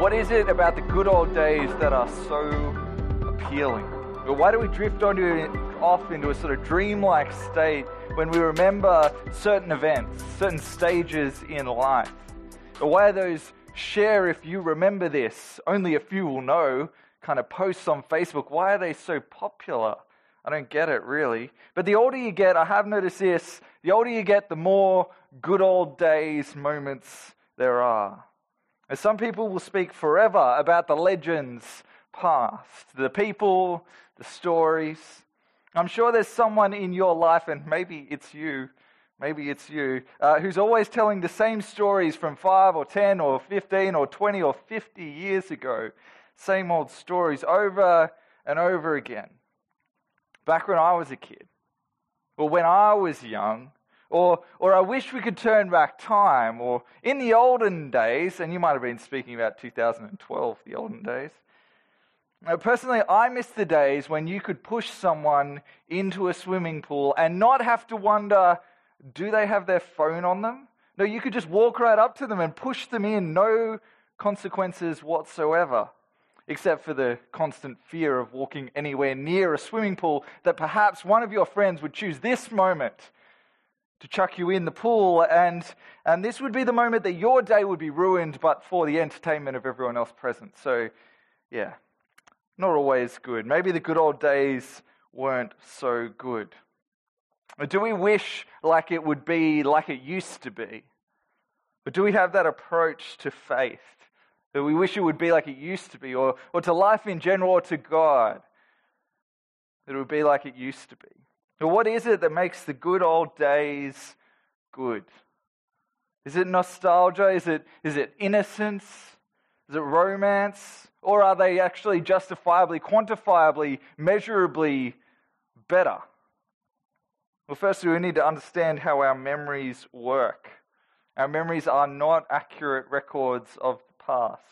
What is it about the good old days that are so appealing? Or why do we drift off into a sort of dreamlike state when we remember certain events, certain stages in life? Or why are those share if you remember this, only a few will know, kind of posts on Facebook, why are they so popular? I don't get it, really. But the older you get, I have noticed this, the older you get, the more good old days moments there are. And some people will speak forever about the legends past, the people, the stories. I'm sure there's someone in your life, and maybe it's you, who's always telling the same stories from 5 or 10 or 15 or 20 or 50 years ago. Same old stories over and over again. Back when I was a kid, or when I was young, or I wish we could turn back time, or in the olden days, and you might have been speaking about 2012, the olden days. Personally, I miss the days when you could push someone into a swimming pool and not have to wonder, do they have their phone on them? No, you could just walk right up to them and push them in, no consequences whatsoever, except for the constant fear of walking anywhere near a swimming pool, that perhaps one of your friends would choose this moment to chuck you in the pool, and this would be the moment that your day would be ruined, but for the entertainment of everyone else present. So, yeah, not always good. Maybe the good old days weren't so good. Or do we wish like it would be like it used to be? Or do we have that approach to faith, that we wish it would be like it used to be, or to life in general, or to God, that it would be like it used to be? Or what is it that makes the good old days good? Is it nostalgia? Is it innocence? Is it romance? Or are they actually justifiably, quantifiably, measurably better? Well, firstly, we need to understand how our memories work. Our memories are not accurate records of the past.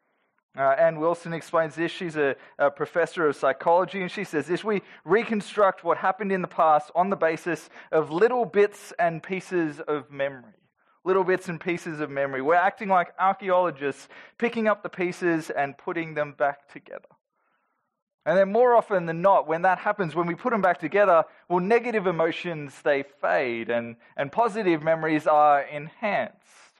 Ann Wilson explains this. She's a professor of psychology, and she says this: we reconstruct what happened in the past on the basis of little bits and pieces of memory. Little bits and pieces of memory. We're acting like archaeologists, picking up the pieces and putting them back together. And then more often than not, when that happens, when we put them back together, well, negative emotions, they fade, and positive memories are enhanced.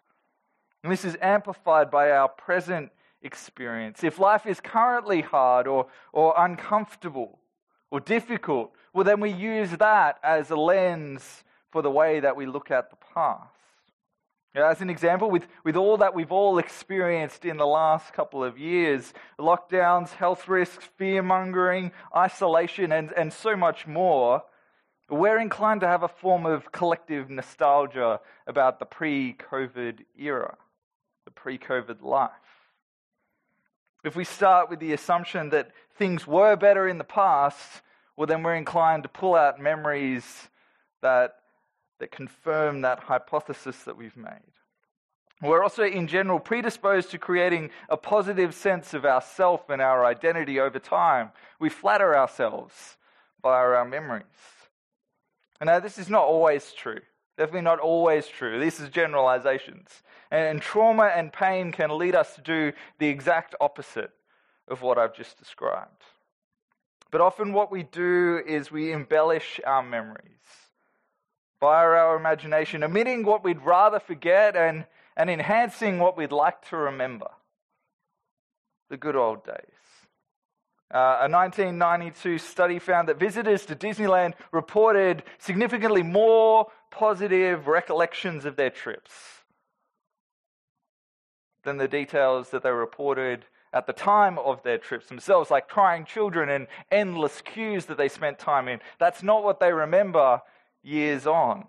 And this is amplified by our present experience. If life is currently hard or uncomfortable or difficult, well, then we use that as a lens for the way that we look at the past. As an example, with all that we've all experienced in the last couple of years, lockdowns, health risks, fear-mongering, isolation, and so much more, we're inclined to have a form of collective nostalgia about the pre-COVID era, the pre-COVID life. If we start with the assumption that things were better in the past, well, then we're inclined to pull out memories that confirm that hypothesis that we've made. We're also, in general, predisposed to creating a positive sense of ourself and our identity over time. We flatter ourselves by our memories. And now, this is not always true. Definitely not always true. This is generalizations. And trauma and pain can lead us to do the exact opposite of what I've just described. But often what we do is we embellish our memories via our imagination, omitting what we'd rather forget and enhancing what we'd like to remember. The good old days. A 1992 study found that visitors to Disneyland reported significantly more positive recollections of their trips than the details that they reported at the time of their trips themselves, like crying children and endless queues that they spent time in. That's not what they remember years on.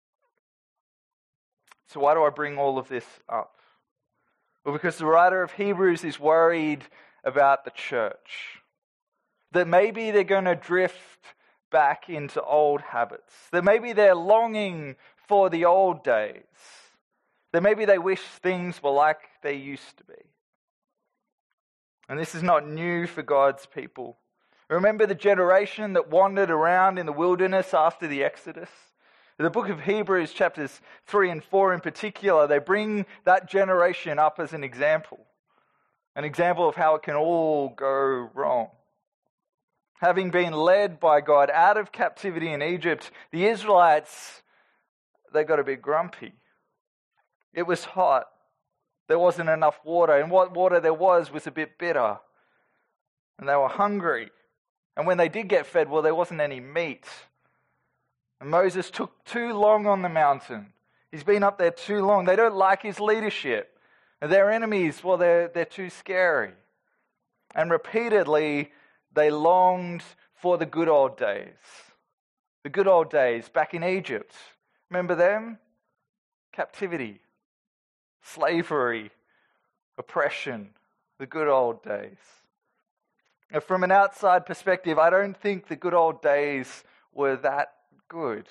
So why do I bring all of this up? Well, because the writer of Hebrews is worried about the church. That maybe they're going to drift back into old habits. That maybe they're longing for the old days. That maybe they wish things were like they used to be. And this is not new for God's people. Remember the generation that wandered around in the wilderness after the Exodus? The book of Hebrews, chapters 3 and 4 in particular, they bring that generation up as an example. An example of how it can all go wrong. Having been led by God out of captivity in Egypt, the Israelites, they got a bit grumpy. It was hot. There wasn't enough water, and what water there was a bit bitter. And they were hungry. And when they did get fed, well, there wasn't any meat. And Moses took too long on the mountain. He's been up there too long. They don't like his leadership. And their enemies, well, they're too scary. And repeatedly, they longed for the good old days. The good old days back in Egypt. Remember them? Captivity, slavery, oppression, the good old days. Now, from an outside perspective, I don't think the good old days were that good.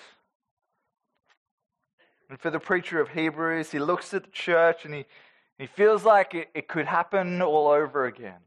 And for the preacher of Hebrews, he looks at the church and he feels like it could happen all over again.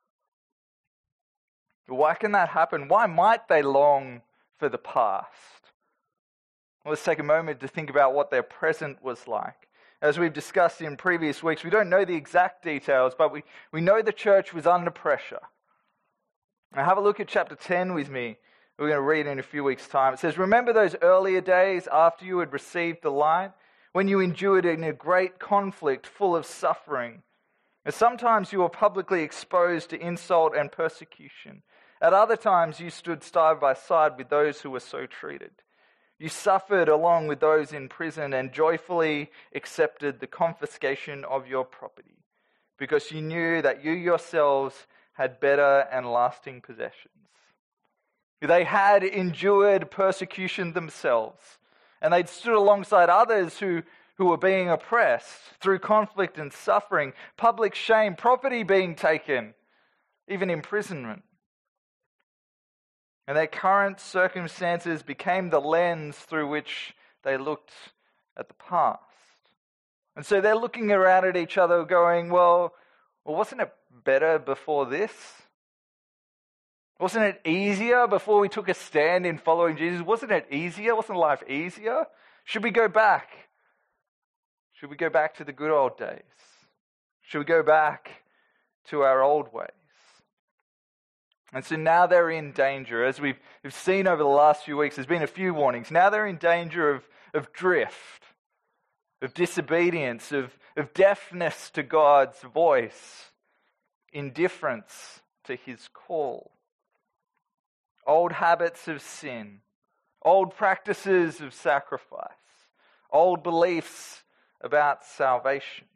Why can that happen? Why might they long for the past? Well, let's take a moment to think about what their present was like. As we've discussed in previous weeks, we don't know the exact details, but we know the church was under pressure. Now have a look at chapter 10 with me. We're going to read in a few weeks' time. It says, "Remember those earlier days after you had received the light, when you endured in a great conflict full of suffering. And sometimes you were publicly exposed to insult and persecution. At other times you stood side by side with those who were so treated. You suffered along with those in prison and joyfully accepted the confiscation of your property, because you knew that you yourselves had better and lasting possessions." They had endured persecution themselves, and they'd stood alongside others who were being oppressed through conflict and suffering, public shame, property being taken, even imprisonment. And their current circumstances became the lens through which they looked at the past. And so they're looking around at each other going, well, wasn't it better before this? Wasn't it easier before we took a stand in following Jesus? Wasn't it easier? Wasn't life easier? Should we go back? Should we go back to the good old days? Should we go back to our old ways? And so now they're in danger. As we've seen over the last few weeks, there's been a few warnings. Now they're in danger of drift, of disobedience, of deafness to God's voice, indifference to his call. Old habits of sin, old practices of sacrifice, old beliefs about salvation.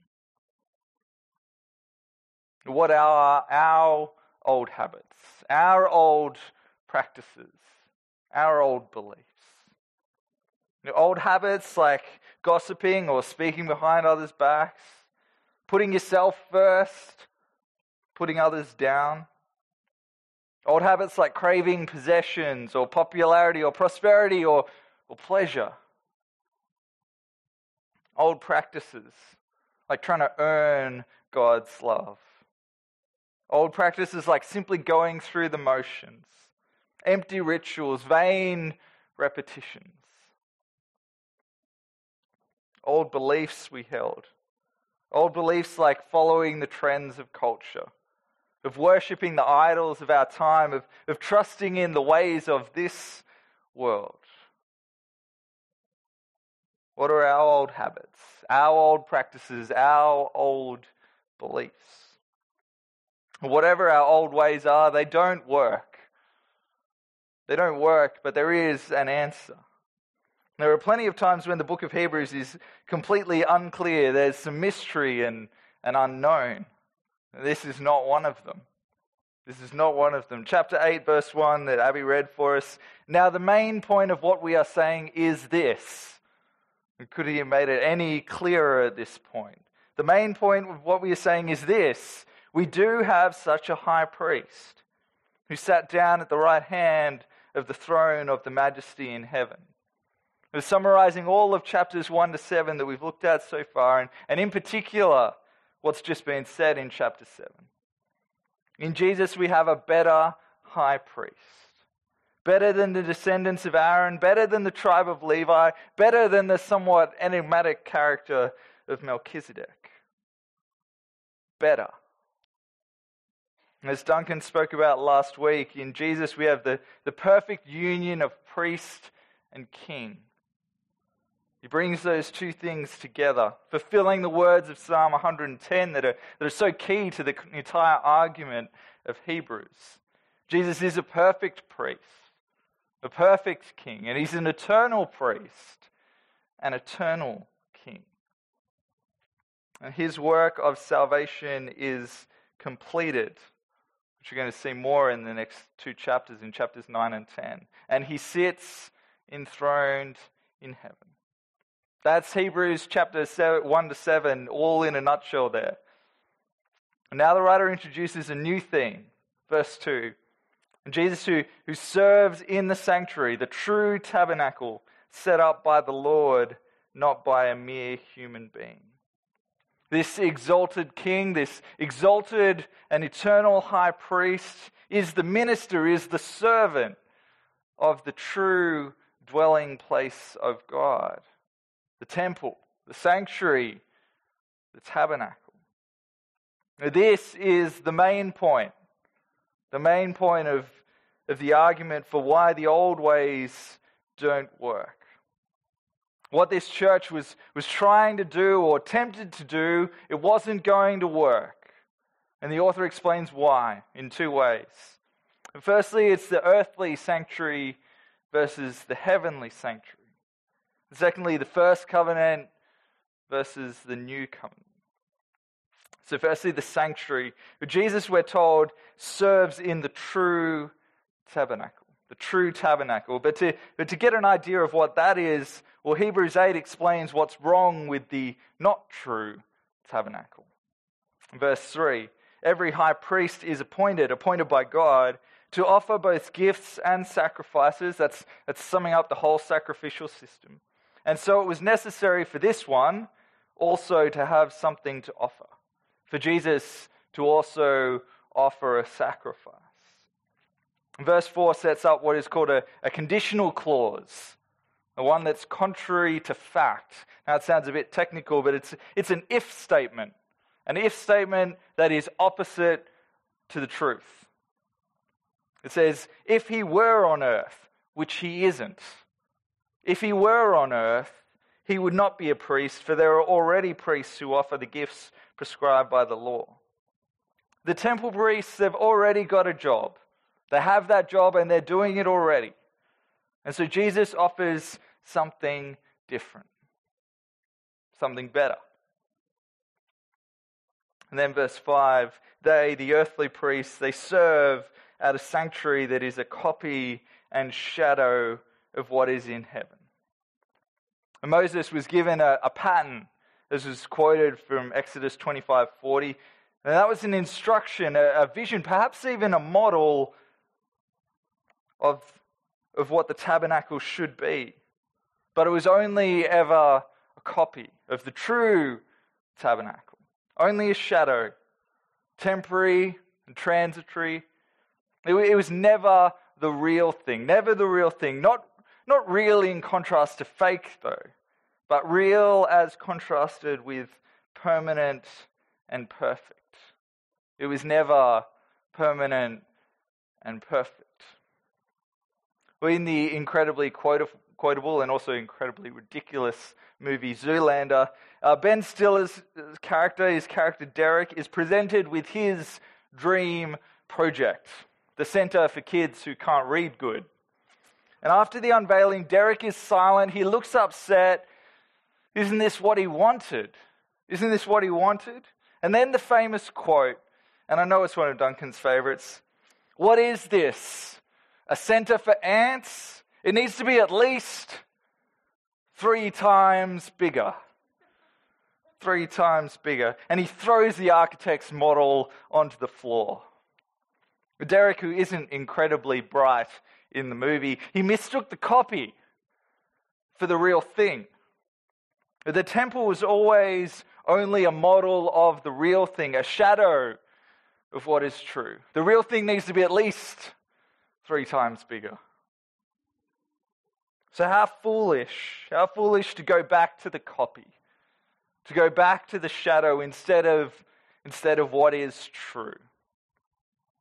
What are our old habits, our old practices, our old beliefs? Old habits like gossiping or speaking behind others' backs, putting yourself first, putting others down. Old habits like craving possessions or popularity or prosperity or pleasure. Old practices like trying to earn God's love. Old practices like simply going through the motions. Empty rituals, vain repetitions. Old beliefs we held. Old beliefs like following the trends of culture, of worshipping the idols of our time, of trusting in the ways of this world. What are our old habits, our old practices, our old beliefs? Whatever our old ways are, they don't work. They don't work, but there is an answer. There are plenty of times when the book of Hebrews is completely unclear. There's some mystery and unknown. This is not one of them. This is not one of them. Chapter 8, verse 1 that Abby read for us. Now the main point of what we are saying is this. Could he have made it any clearer at this point? The main point of what we are saying is this. We do have such a high priest who sat down at the right hand of the throne of the majesty in heaven. We're summarizing all of chapters 1 to 7 that we've looked at so far, and in particular, what's just been said in chapter 7. In Jesus, we have a better high priest. Better than the descendants of Aaron, better than the tribe of Levi, better than the somewhat enigmatic character of Melchizedek. Better. As Duncan spoke about last week, in Jesus we have the perfect union of priest and king. He brings those two things together, fulfilling the words of Psalm 110 that are so key to the entire argument of Hebrews. Jesus is a perfect priest, a perfect king, and he's an eternal priest, an eternal king. And his work of salvation is completed, which we're going to see more in the next two chapters, in chapters 9 and 10. And he sits enthroned in heaven. That's Hebrews chapter 1 to 7, all in a nutshell there. And now the writer introduces a new theme, verse 2. And Jesus who serves in the sanctuary, the true tabernacle set up by the Lord, not by a mere human being. This exalted king, this exalted and eternal high priest is the minister, is the servant of the true dwelling place of God. The temple, the sanctuary, the tabernacle. Now, this is the main point of the argument for why the old ways don't work. What this church was trying to do or attempted to do, it wasn't going to work. And the author explains why in two ways. Firstly, it's the earthly sanctuary versus the heavenly sanctuary. Secondly, the first covenant versus the new covenant. So firstly, the sanctuary. Jesus, we're told, serves in the true tabernacle. The true tabernacle. But to get an idea of what that is, well, Hebrews 8 explains what's wrong with the not true tabernacle. Verse 3, every high priest is appointed by God to offer both gifts and sacrifices. That's summing up the whole sacrificial system. And so it was necessary for this one also to have something to offer. For Jesus to also offer a sacrifice. Verse 4 sets up what is called a conditional clause. The one that's contrary to fact. Now it sounds a bit technical, but it's an if statement. An if statement that is opposite to the truth. It says, if he were on earth, which he isn't. If he were on earth, he would not be a priest, for there are already priests who offer the gifts prescribed by the law. The temple priests, they've already got a job. They have that job and they're doing it already. And so Jesus offers something different. Something better. And then verse 5, they, the earthly priests, they serve at a sanctuary that is a copy and shadow of what is in heaven. And Moses was given a pattern, as was quoted from Exodus 25:40. And that was an instruction, a vision, perhaps even a model of what the tabernacle should be. But it was only ever a copy of the true tabernacle. Only a shadow, temporary and transitory. It was never the real thing. Never the real thing. Not real in contrast to fake, though, but real as contrasted with permanent and perfect. It was never permanent and perfect. Well, in the incredibly quotable and also incredibly ridiculous movie Zoolander, Ben Stiller's character, his character Derek, is presented with his dream project, the Center for Kids Who Can't Read Good. And after the unveiling, Derek is silent. He looks upset. Isn't this what he wanted? Isn't this what he wanted? And then the famous quote, and I know it's one of Duncan's favorites. What is this? A center for ants? It needs to be at least 3 times bigger. 3 times bigger. And he throws the architect's model onto the floor. Derek, who isn't incredibly bright in the movie, he mistook the copy for the real thing. The temple was always only a model of the real thing, a shadow of what is true. The real thing needs to be at least 3 times bigger. So how foolish to go back to the copy, to go back to the shadow instead of what is true.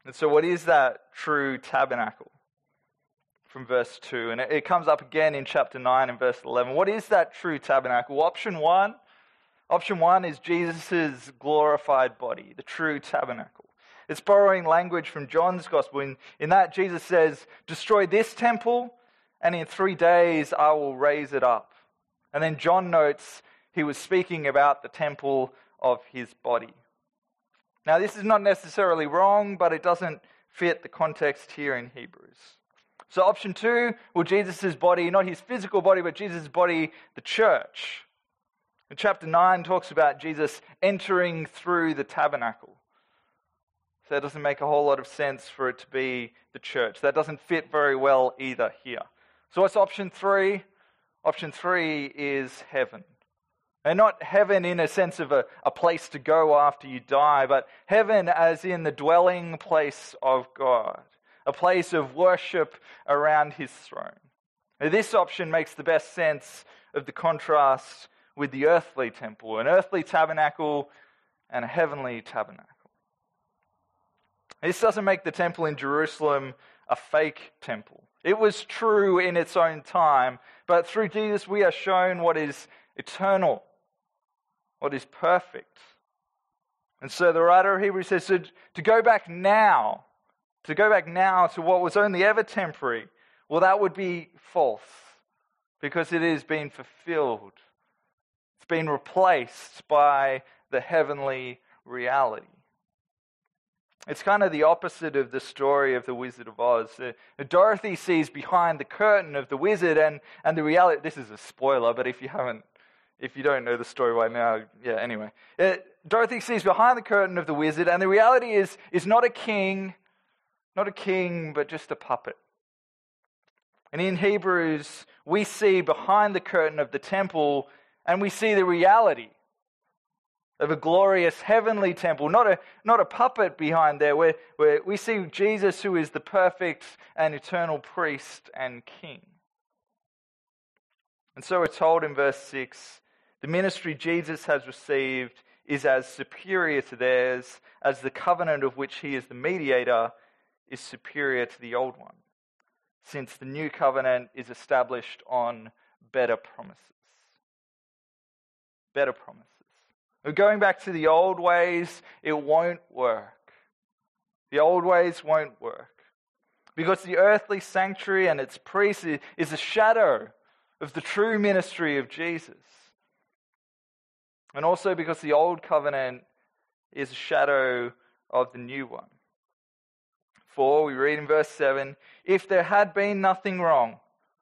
And so what is that true tabernacle? From verse 2, and it comes up again in chapter 9 and verse 11. What is that true tabernacle? Option one is Jesus' glorified body, the true tabernacle. It's borrowing language from John's gospel. In that, Jesus says, destroy this temple, and in 3 days I will raise it up. And then John notes he was speaking about the temple of his body. Now, this is not necessarily wrong, but it doesn't fit the context here in Hebrews. So option 2, well, Jesus' body, not his physical body, but Jesus' body, the church. And chapter 9 talks about Jesus entering through the tabernacle. So that doesn't make a whole lot of sense for it to be the church. That doesn't fit very well either here. So what's option 3? Option 3 is heaven. And not heaven in a sense of a place to go after you die, but heaven as in the dwelling place of God. A place of worship around his throne. Now, this option makes the best sense of the contrast with the earthly temple, an earthly tabernacle and a heavenly tabernacle. This doesn't make the temple in Jerusalem a fake temple. It was true in its own time, but through Jesus we are shown what is eternal, what is perfect. And so the writer of Hebrews says to go back now to what was only ever temporary, well, that would be false, because it has been fulfilled. It's been replaced by the heavenly reality. It's kind of the opposite of the story of the Wizard of Oz. Dorothy sees behind the curtain of the wizard and the reality. This is a spoiler, but if you don't know the story right now, anyway. Dorothy sees behind the curtain of the wizard, and the reality is not a king, but just a puppet. And in Hebrews, we see behind the curtain of the temple, and we see the reality of a glorious heavenly temple, not a puppet behind there, where we see Jesus, who is the perfect and eternal priest and king. And so we're told in verse 6, the ministry Jesus has received is as superior to theirs as the covenant of which he is the mediator is superior to the old one, since the new covenant is established on better promises. Better promises. Going back to the old ways, it won't work. The old ways won't work. Because the earthly sanctuary and its priests is a shadow of the true ministry of Jesus. And also because the old covenant is a shadow of the new one. For, we read in verse 7, if there had been nothing wrong,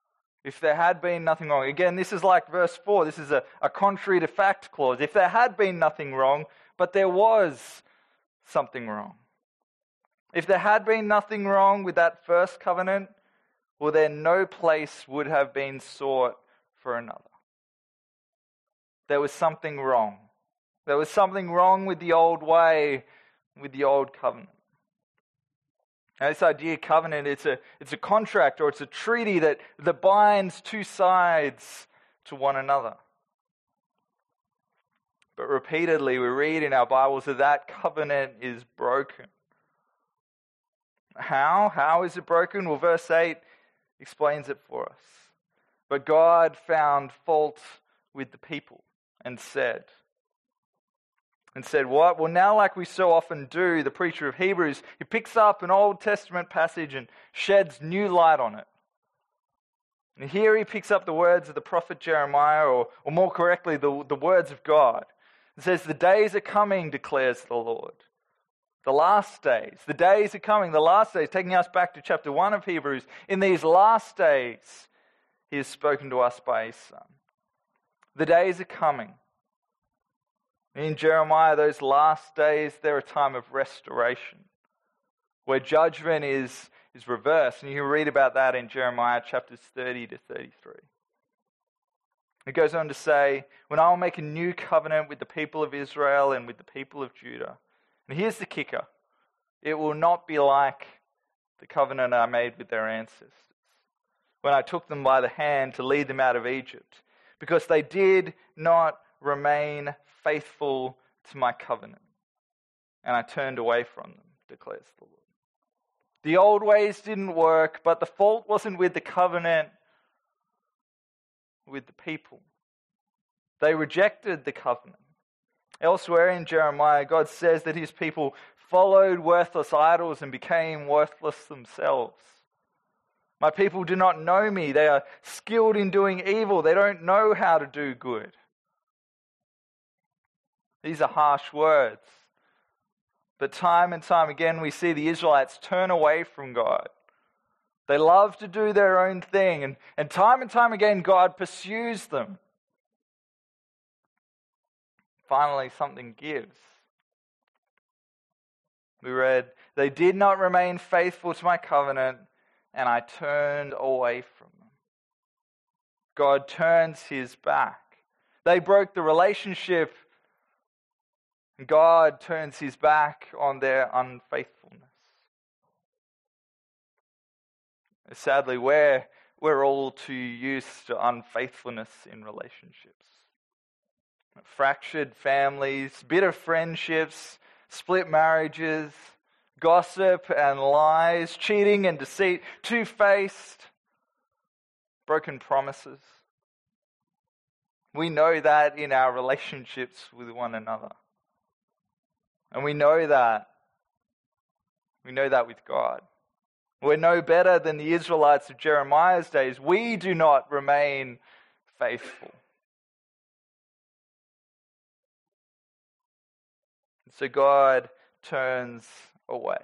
again, this is like verse 4, this is a contrary to fact clause. If there had been nothing wrong, but there was something wrong. If there had been nothing wrong with that first covenant, well, then no place would have been sought for another. There was something wrong. There was something wrong with the old way, with the old covenant. Now, this idea of covenant, it's a contract or it's a treaty that binds two sides to one another. But repeatedly we read in our Bibles that covenant is broken. How? How is it broken? Well, verse 8 explains it for us. But God found fault with the people and said what? Well, now, like we so often do, the preacher of Hebrews, he picks up an Old Testament passage and sheds new light on it. And here he picks up the words of the prophet Jeremiah, or more correctly, the words of God. It says, the days are coming, declares the Lord. The last days. The days are coming, the last days, taking us back to chapter 1 of Hebrews. In these last days, he has spoken to us by his Son. The days are coming. In Jeremiah, those last days, they're a time of restoration, where judgment is reversed. And you can read about that in Jeremiah chapters 30 to 33. It goes on to say, when I will make a new covenant with the people of Israel and with the people of Judah. And here's the kicker. It will not be like the covenant I made with their ancestors, when I took them by the hand to lead them out of Egypt, because they did not remain faithful to my covenant, and I turned away from them, declares the Lord. The old ways didn't work, but the fault wasn't with the covenant, with the people. They rejected the covenant. Elsewhere in Jeremiah, God says that his people followed worthless idols and became worthless themselves. My people do not know me. They are skilled in doing evil. They don't know how to do good. These are harsh words. But time and time again, we see the Israelites turn away from God. They love to do their own thing. And time again, God pursues them. Finally, something gives. We read, they did not remain faithful to my covenant, and I turned away from them. God turns his back. They broke the relationship. God turns his back on their unfaithfulness. Sadly, we're all too used to unfaithfulness in relationships. Fractured families, bitter friendships, split marriages, gossip and lies, cheating and deceit, two-faced, broken promises. We know that in our relationships with one another. And we know that with God. We're no better than the Israelites of Jeremiah's days. We do not remain faithful. And so God turns away.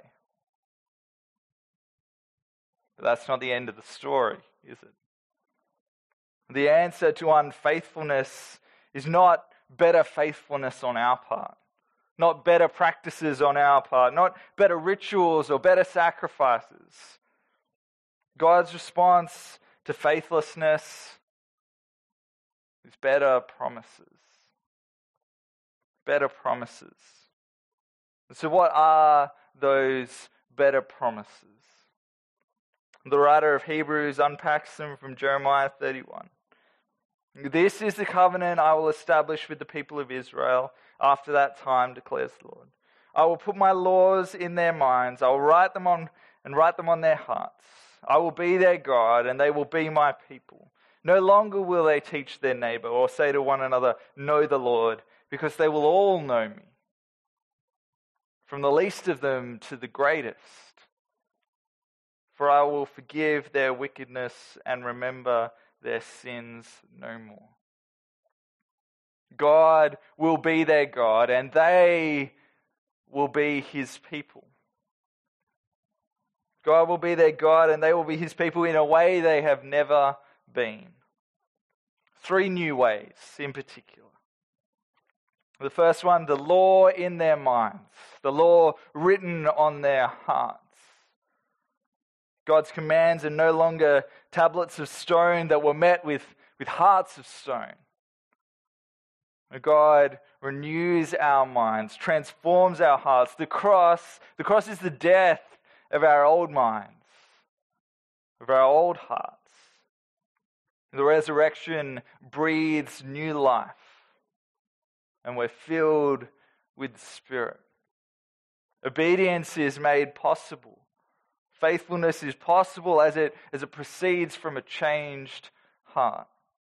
But that's not the end of the story, is it? The answer to unfaithfulness is not better faithfulness on our part. Not better practices on our part, not better rituals or better sacrifices. God's response to faithlessness is better promises. Better promises. And so what are those better promises? The writer of Hebrews unpacks them from Jeremiah 31. This is the covenant I will establish with the people of Israel after that time, declares the Lord. I will put my laws in their minds. I will write them on their hearts. I will be their God, and they will be my people. No longer will they teach their neighbor or say to one another, know the Lord, because they will all know me, from the least of them to the greatest. For I will forgive their wickedness and remember their sins no more. God will be their God, and they will be his people. God will be their God, and they will be his people in a way they have never been. 3 new ways in particular. The first one, the law in their minds, the law written on their hearts. God's commands are no longer tablets of stone that were met with hearts of stone. God renews our minds, transforms our hearts. The cross is the death of our old minds, of our old hearts. The resurrection breathes new life, and we're filled with the Spirit. Obedience is made possible. Faithfulness is possible as it proceeds from a changed heart.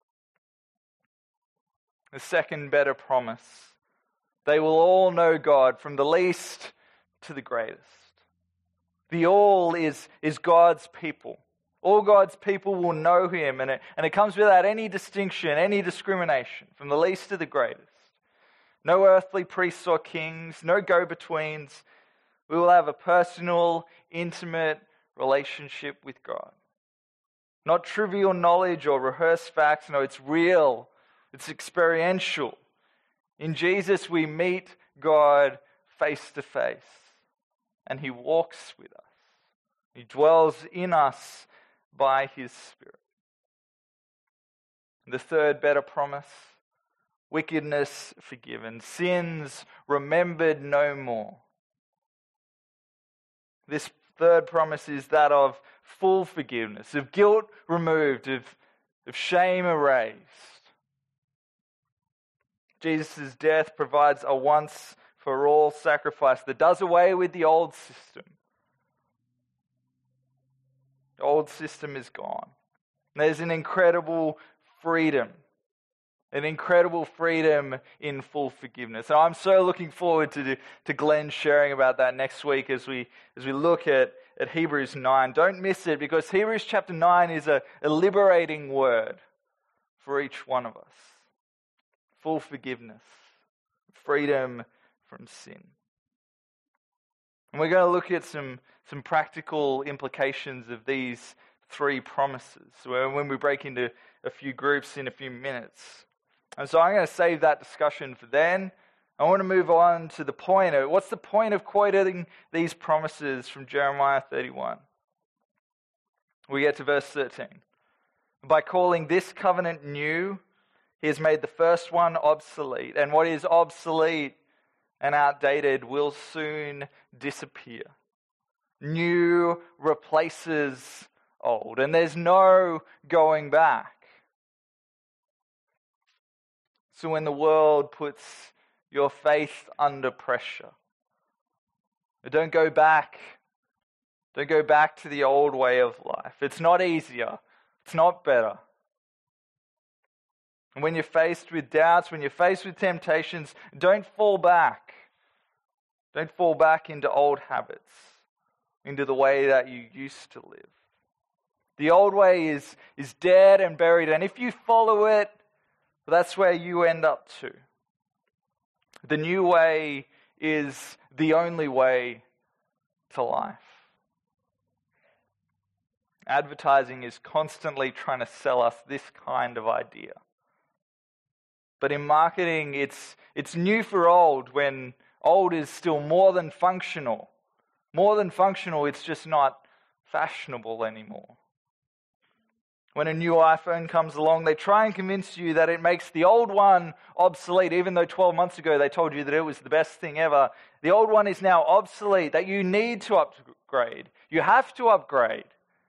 The second better promise, they will all know God from the least to the greatest. The all is God's people. All God's people will know him, and it comes without any distinction, any discrimination, from the least to the greatest. No earthly priests or kings, no go-betweens. We will have a personal, intimate relationship with God. Not trivial knowledge or rehearsed facts. No, it's real. It's experiential. In Jesus, we meet God face to face, and he walks with us. He dwells in us by his Spirit. The third better promise, wickedness forgiven, sins remembered no more. This third promise is that of full forgiveness, of guilt removed, of shame erased. Jesus' death provides a once-for-all sacrifice that does away with the old system. The old system is gone. There's an incredible freedom in full forgiveness. And I'm so looking forward to Glenn sharing about that next week as we look at Hebrews 9. Don't miss it, because Hebrews chapter 9 is a liberating word for each one of us. Full forgiveness, freedom from sin. And we're going to look at some practical implications of these three promises when we break into a few groups in a few minutes. And so I'm going to save that discussion for then. I want to move on to the point of what's the point of quoting these promises from Jeremiah 31. We get to verse 13. By calling this covenant new, he has made the first one obsolete, and what is obsolete and outdated will soon disappear. New replaces old, and there's no going back. So when the world puts your faith under pressure, don't go back. Don't go back to the old way of life. It's not easier. It's not better. And when you're faced with doubts, when you're faced with temptations, don't fall back. Don't fall back into old habits, into the way that you used to live. The old way is dead and buried, and if you follow it, that's where you end up too. The new way is the only way to life. Advertising is constantly trying to sell us this kind of idea. But in marketing, it's new for old when old is still more than functional. More than functional, it's just not fashionable anymore. When a new iPhone comes along, they try and convince you that it makes the old one obsolete, even though 12 months ago they told you that it was the best thing ever. The old one is now obsolete, that you need to upgrade. You have to upgrade.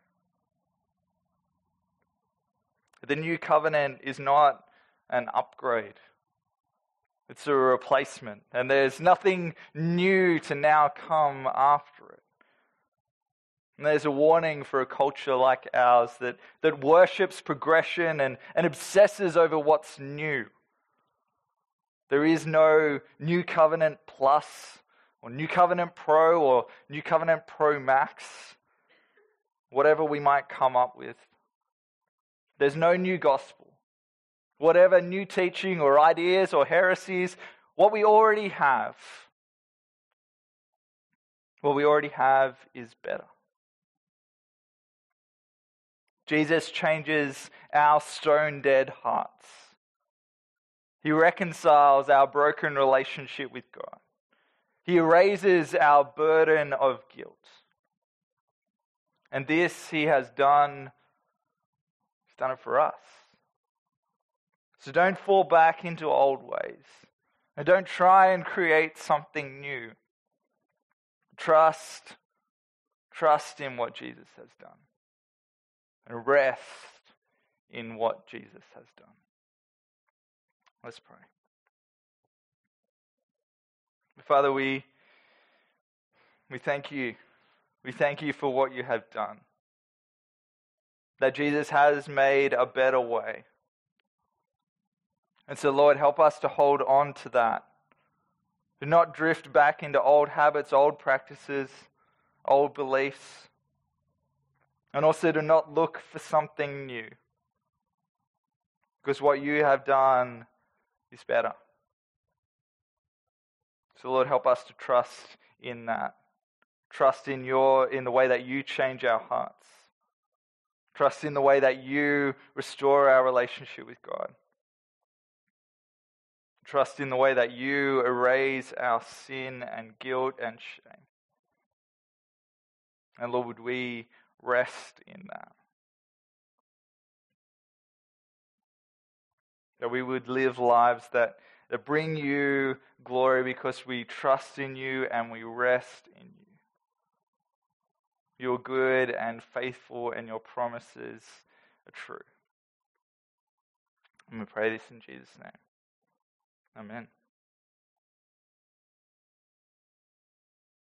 The new covenant is not an upgrade. It's a replacement, and there's nothing new to now come after it. And there's a warning for a culture like ours that worships progression and obsesses over what's new. There is no New Covenant Plus or New Covenant Pro or New Covenant Pro Max, whatever we might come up with. There's no new gospel. Whatever new teaching or ideas or heresies, what we already have is better. Jesus changes our stone-dead hearts. He reconciles our broken relationship with God. He erases our burden of guilt. And this he has done. He's done it for us. So don't fall back into old ways. And don't try and create something new. Trust in what Jesus has done. And rest in what Jesus has done. Let's pray. Father, we thank you. We thank you for what you have done. That Jesus has made a better way. And so, Lord, help us to hold on to that. Do not drift back into old habits, old practices, old beliefs. And also to not look for something new. Because what you have done is better. So Lord, help us to trust in that. Trust in the way that you change our hearts. Trust in the way that you restore our relationship with God. Trust in the way that you erase our sin and guilt and shame. And Lord, would we rest in that? That we would live lives that bring you glory because we trust in you and we rest in you. You're good and faithful and your promises are true. And we pray this in Jesus' name. Amen.